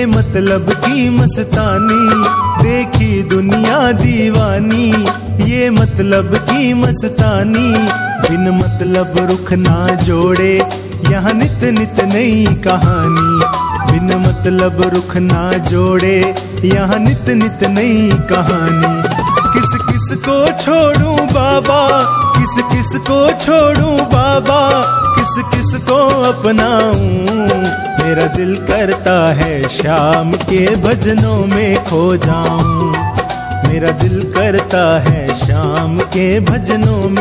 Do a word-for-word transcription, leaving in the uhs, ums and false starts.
मतलब की मस्तानी, देखी दुनिया दीवानी। ये मतलब की मस्तानी, बिन मतलब रुख ना जोड़े, यहाँ नित नित नई कहानी। बिन मतलब रुख ना जोड़े, यहाँ नित नित नई कहानी। किस किस को छोड़ूं बाबा, किस किस को छोड़ूं बाबा, किस किस को अपनाऊं। मेरा दिल करता है शाम के भजनों में खो जाऊं। मेरा दिल करता है शाम के भजनों में